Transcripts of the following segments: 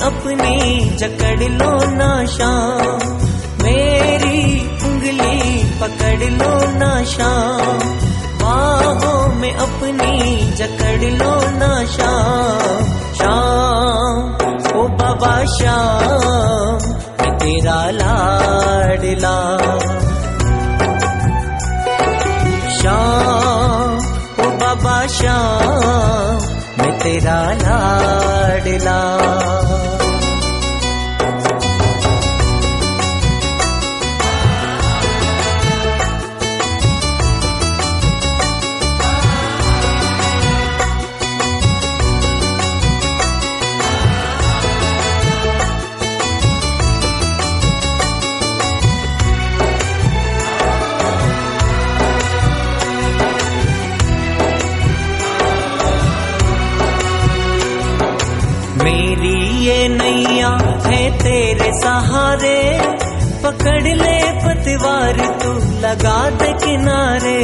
अपनी जकड़ लो ना शाम, मेरी उंगली पकड़ लो ना शाम, बाहों में अपनी जकड़ लो ना शाम। शाम ओ बाबा शाम, मैं तेरा लाडला। शाम ओ बाबा शाम, मैं तेरा लाडला। मेरी ये नैया है तेरे सहारे, पकड़ ले पतवार तू लगा दे किनारे।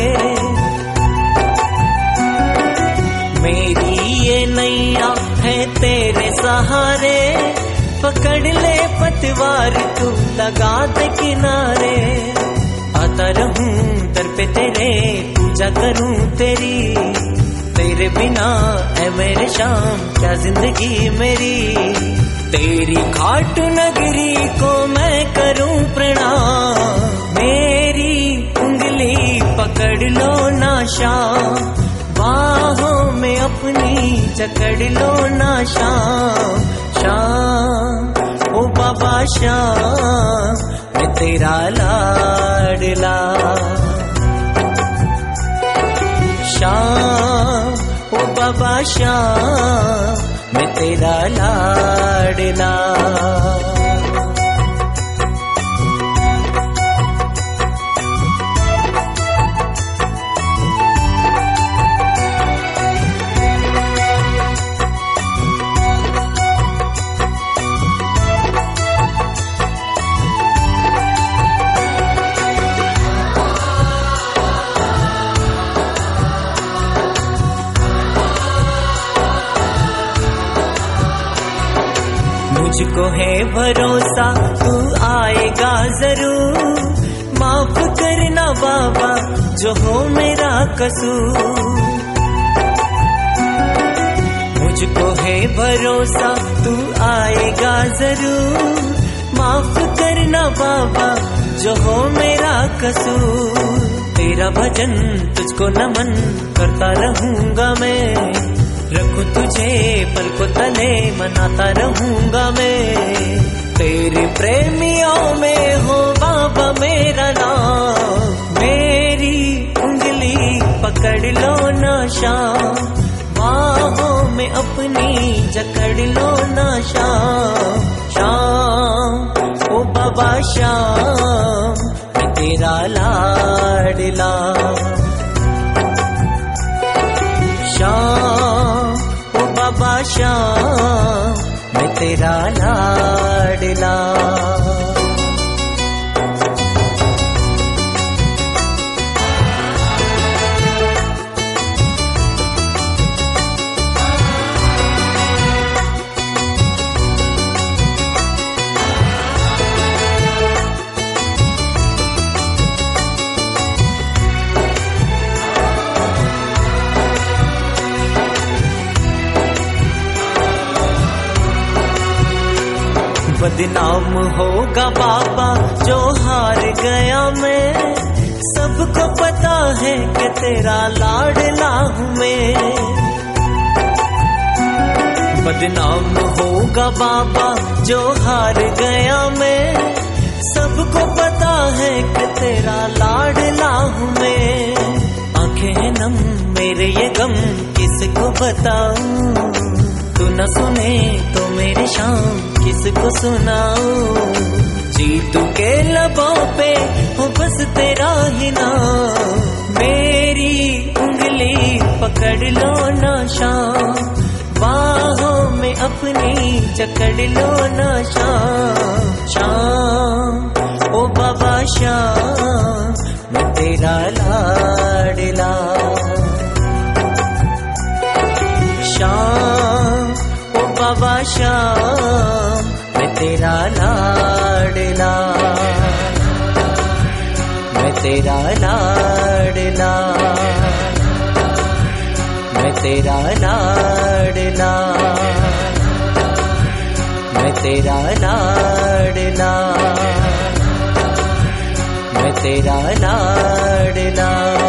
मेरी ये नैया है तेरे सहारे, पकड़ ले पतवार तू लगा दे किनारे। आता रहूं दर पे तेरे, पूजा करूं तेरी, तेरे बिना है मेरे शाम क्या जिंदगी मेरी। तेरी घाट नगरी को मैं करूं प्रणाम, मेरी उंगली पकड़ लो ना शाम, बाहों में अपनी जकड़ लो ना शाम। शाम ओ बाबा शाम, मैं तेरा लाडला। शाम ओ बाबा शाम, मैं तेरा लाडला। मुझको है भरोसा तू आएगा जरूर, माफ करना बाबा जो हो मेरा कसूर। मुझको है भरोसा तू आएगा जरूर, माफ करना बाबा जो हो मेरा कसूर। तेरा भजन तुझको नमन करता रहूंगा मैं, रखूं तुझे पल को तले मनाता रहूंगा मैं। तेरे प्रेमियों में हो बाबा मेरा नाम, मेरी उंगली पकड़ लो ना शाम, बाहों में अपनी जकड़ लो ना शाम। शाम ओ बाबा शाम, मैं तेरा लाडला। शाम ओ बाबा शाम, मैं तेरा लाडला। बदनाम होगा बाबा जो हार गया मैं, सबको पता है कि तेरा लाडला हूँ मैं। बदनाम होगा बाबा जो हार गया मैं, सबको पता है कि तेरा लाडला हूँ मैं। आंखें नम मेरे ये गम किसको बताऊं, तू न सुने तो मेरे शाम किसको सुनाऊं। जीतू के लबों पे हो बस तेरा ही नाम, मेरी उंगली पकड़ लो ना शाम, बाहों में अपनी जकड़ लो ना शाम। शाम ओ बाबा शाम, मैं तेरा लाडला। शाम ओ बाबा शाम, लाडला, मैं तेरा लाडला, मैं तेरा लाडला, मैं तेरा लाडला, मैं तेरा लाडला।